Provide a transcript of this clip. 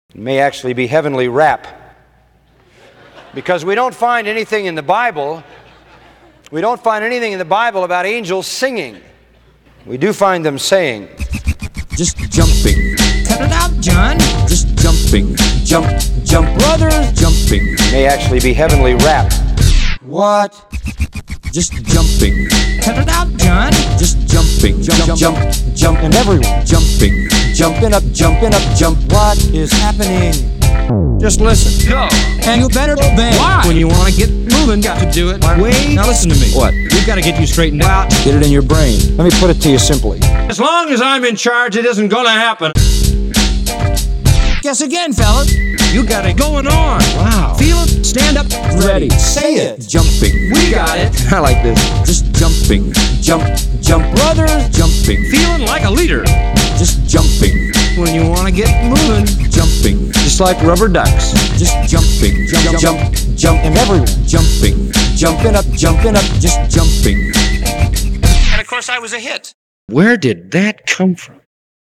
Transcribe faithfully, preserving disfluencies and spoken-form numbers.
It may actually be heavenly rap. Because we don't find anything in the Bible, we don't find anything in the Bible about angels singing. We do find them saying, just jumping. Cut it out, John. Just jumping. Jump, jump, brothers, jumping. It may actually be heavenly rap. What? Just jumping. Cut it out, John. Just jumping. Jump, jump, jump, jump, and everyone jumping. Jumping up, jumping up, jump. What is happening? Just listen. Go. And you better obey. Why? When you want to get moving, got to do it. Wait. Now listen to me. What? We've got to get you straightened out. Get it in your brain. Let me put it to you simply. As long as I'm in charge, it isn't gonna happen. Guess again, fellas. You got it going on. Wow. Feel it? Stand up. Ready. Say it. Jumping. We got it. I like this. Just jumping. Jump, jump, brothers, jumping. Feeling like a leader. Just jumping. When you want to get moving. Jumping. Just like rubber ducks. Just jumping. Jump, jump, jump, and everyone jumping. Jumping up, jumping up, just jumping. And of course I was a hit. Where did that come from?